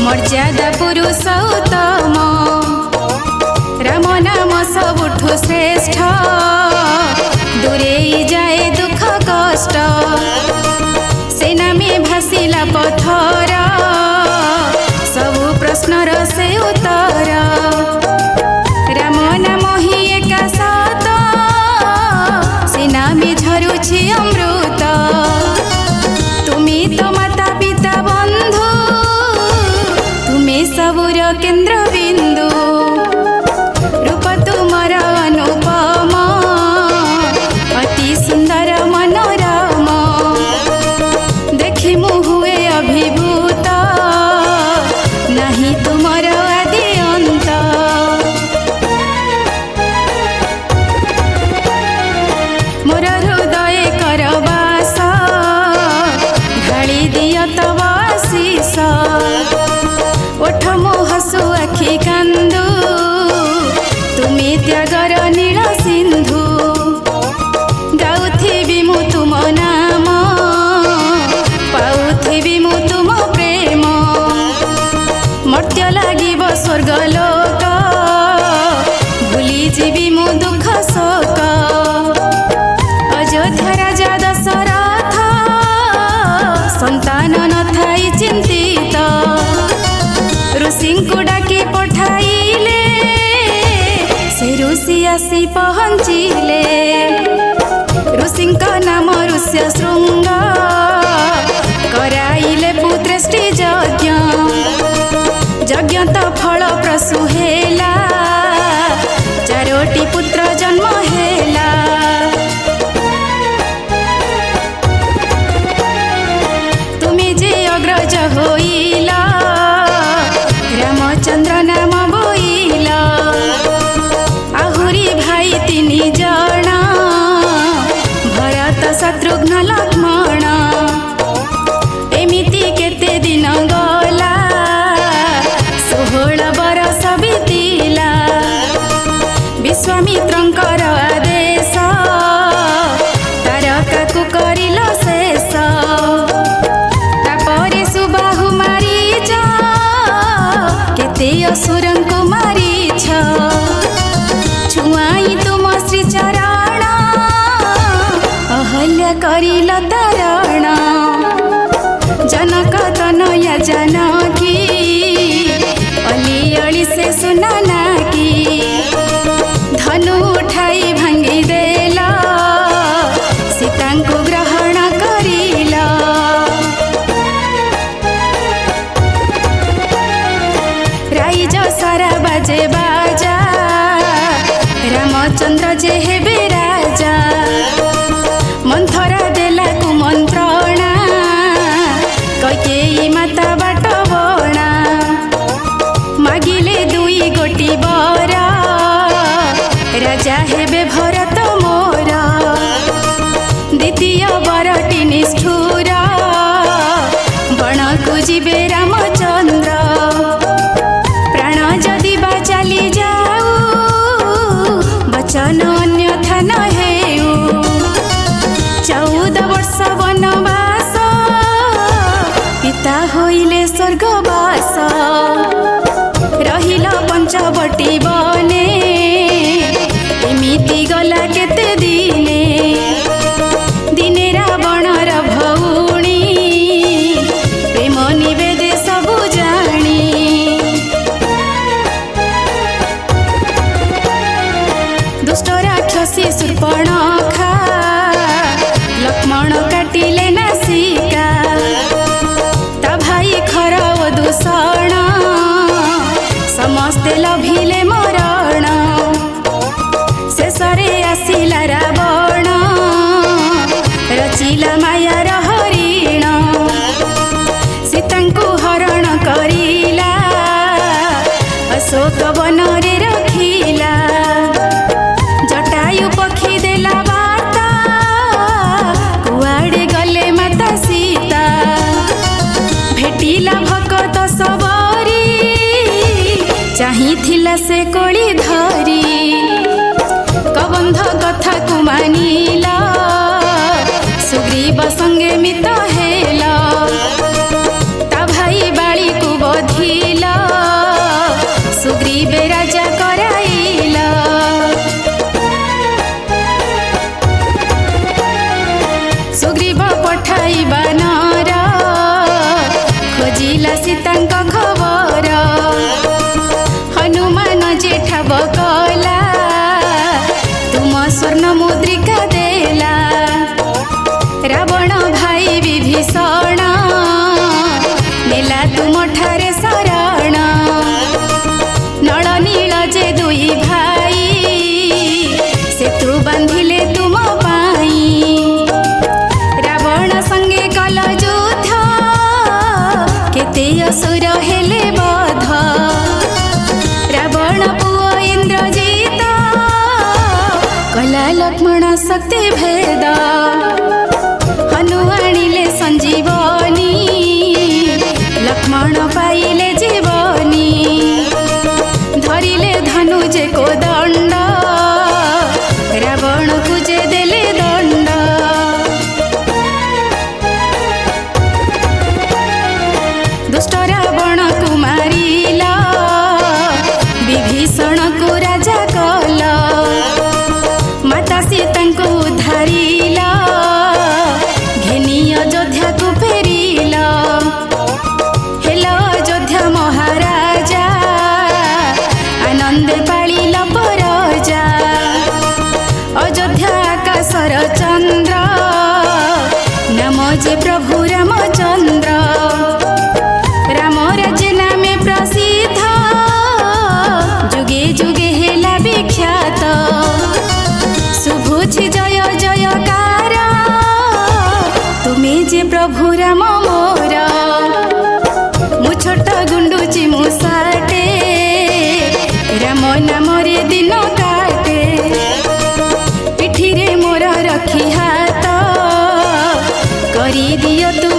मर्यादा पुरुषोत्तम राम नाम सबुठु श्रेष्ठ दूरेई जाए दुख कष्ट सेना में भासिला पथर सबु प्रश्नर से उत्तर राम नाम ही एका सत सेना में झरुछि अमृत तुम्हें तो माता पिता बंधु तुम्हें सबुर केन्द्र बिंदु रूप तुमर अनुपम अति सुंदर मनोरम देखि मु हुए अभिभूत नहीं तुमर आदि अंत मोर हृदय करवास ढाली दिय तव आशीष ओठ मो हसु आखि कांदु तुमी त्यागर नील सिंधु गाउथिबि मु तुम नाम पाउथिबि मु तुम प्रेम मर्त्य लागिब स्वर्ग लोक भूली जीवि मु दुख शोक अयोध्या राजा दशरथ संतान नथाई चिंतित ऋषिंकु डाकी पठाइले से ऋषि आसी पहुँचिले ऋषिंक नाम ऋष्य शृंग कराइले पुत्रेष्टि यज्ञ यज्ञ तो फल प्रसू हेला चारोटी पुत्र जन्म हेला तुमी जे अग्रज होइला रामचंद्र नाम बोइला आहुरी भाई तिनी जन भरत शत्रुघ्न लक्ष्मण एमिति केते दिन गला 16 बरस बीतिला विश्वामित्रंकर आदेश तारका को करिल शेष तापरे सुबाहु मारीच केते असुरं को मारीछ छुआई तुम श्री चरण अहल्या करिल तारण जनक तनया जानकी अली अली से सुनाना की धनु उठाई भांगी देला सीता को ग्रहण करिला राइज सारा बाजे बाजा रामचंद्र जे हेबे राजा मंथरा देला को मंत्रणा कैकेयी माता बाट बणा मागिले 2 गोटी बर राजा हेबे भरत मोर द्वितीय बरटी निष्ठुर बण को जीवे रामचंद्र प्राण जदि बा चली जाऊ बचन अन्यथा न हेऊ 14 वर्ष वनवास पिता होइले स्वर्गवास रहिल पंचवटी बने एमिति गला केते दिने दिने रावणर भौणी प्रेम निवेदे सबु जानी दुष्ट राक्षसी शूर्पणखा लक्ष्मण काटिले नासिका ता भाई खर ओ दूषण समस्ते लभिले मरण शेषरे आसिला रावण रचिला मायार हरिण सीतांकु हरण करिला अशोक वनरे रखिला जटायु पक्षी देला वार्ता कुआड़े गले माता सीता भेटिला भकत सबरी चाहिथिला से कोली धरी कबंध कथा को मानिला सुग्रीव संगे मित हेला ता भाई बाली को बधी असुर हेले बध रावण पुओ इंद्रजित कला लक्ष्मण शक्ति भेद हनु आनिले संजीवनी लक्ष्मण पाइले जीवनी धरिले धनुजे को दंड रावण पूजे देले दंड दुष्ट रावण को मारिला विभीषण को राजा कल माता सीता को उद्धारिला घेनी अयोध्या को फेरिला हेलो अयोध्या महाराजा आनंद पालिल परजा अयोध्या आकाशर चंद्र नाम जे प्रभु रामचंद्र राम राज्य नामे प्रसिद्ध जुगे जुगे हेला विख्यात शुभुछि जय जयकार तुमे जे प्रभु राम मोर मु छोट गुंडुची मुसाटे राम नाम रे दिन काटे पिठी रे मोर रखी हाथ करी दियो तू